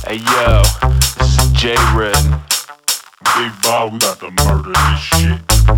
Hey yo, this is J Red. Big Bob, we about to murder this shit.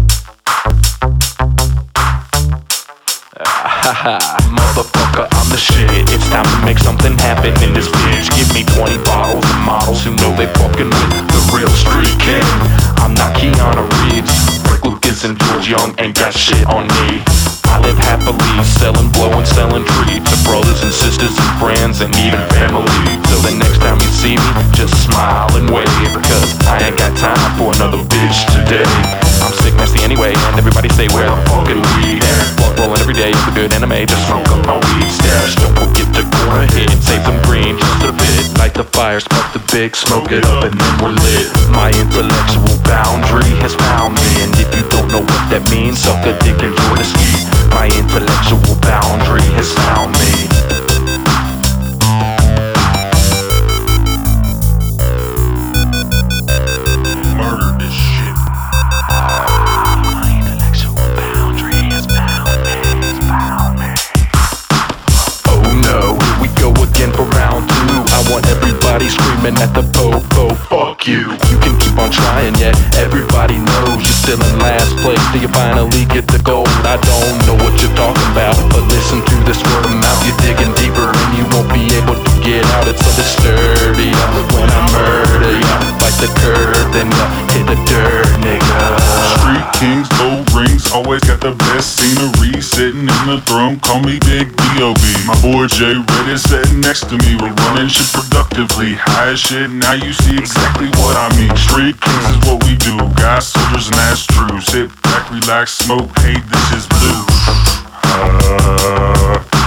Motherfucker, I'm the shit. It's time to make something happen in this bitch. Give me 20 bottles and models who know they fucking with the real street king. I'm not Keanu Reeves. Rick Lucas and George Young ain't got shit on me. I live happily, selling blow and selling treat to brothers and sisters and friends and even family. So the next time you see me, just smile and wave, because I ain't got time for another bitch today. I'm sick nasty anyway, and everybody say where the fucking weed at? Blunt rolling every day, it's a good anime, just smoke up my weed stash. Don't forget to go ahead, save some green just a bit. Light the fire, smoke the big, smoke it up and then we're lit. My intellectual boundary has found me, and if you don't know what that means, suck a dick and enjoy the ski. My intellectual boundary has found me. Murder this shit. My intellectual boundary has found me. Oh no, here we go again for round two. I want everybody screaming at the po-po, fuck you. You can keep on trying, yet everybody knows you're still in last place till you finally get the gold. I don't know what you're talking about, but listen to this word of mouth. You're digging deeper and you won't be able to get out. It's so disturbing when I murder ya. Like the curve, then ya hit the dirt, nigga. Street kings, gold rings, always got the best scenery. Sitting in the throne, call me Big B.O.B. My boy J Red is sitting next to me. We're running shit productively. High as shit, now you see exactly what I mean. Street kings is what we do. Guys, soldiers, and that's true. Sit back, relax, smoke, hey, this is blue.